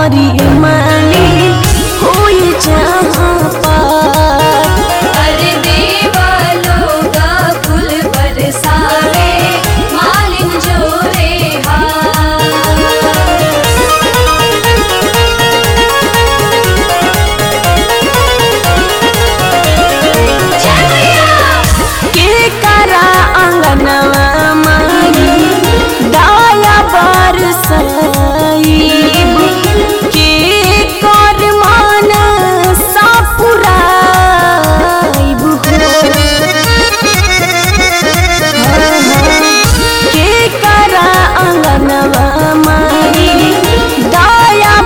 करी माली होई जहाँ पार। अरे देवा लोगा फूल बरसावे मालिन जोरे के करा अंगनवा माई दाया बरसाइब के कर मान सापुराइब हो। के करा अंगनवा माई दाया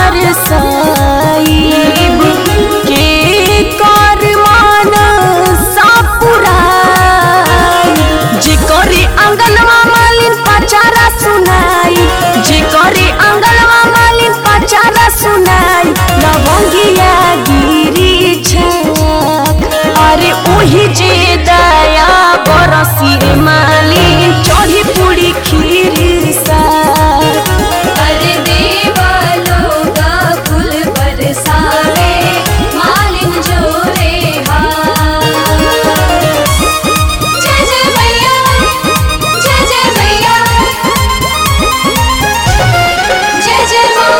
बरसाइब के कर मान सापुराइब। जे करी अंगनवा मालिन पचारा सुनाई, जे करी अंगनवा मालिन पचारा सुनाई। लवंगिया गिरी छाक अरे ओही जे दया बरसी मालिन चढ़ी पूरी खीर साग। अरे देवा लोगा फूल बरसावे मालिन जोरे जय जय मैया जय जय मैया जय जय माँ।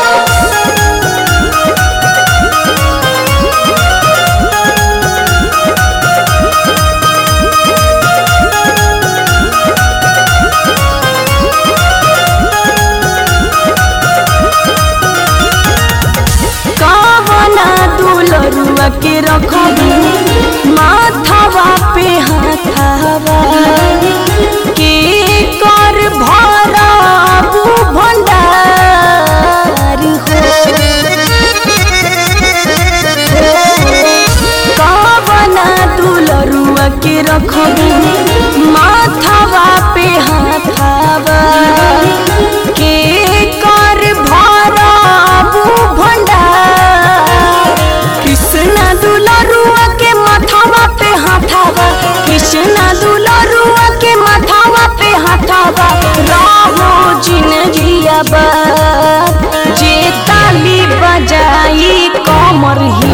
कावना दुलरुआ के रखबू माथवा पे हाथवा के कर भरबू भंडार हो। कावना दुलरुआ के रखबू माथवा पे हाथवा के कर भरबू भंडार। कृष्णा दुलरुआ के माथवा पे हाथवा, कृष्णा दुलरुआ के माथवा पे हाथवा। रहो जिनगिया बात जे ताली बजाई कमर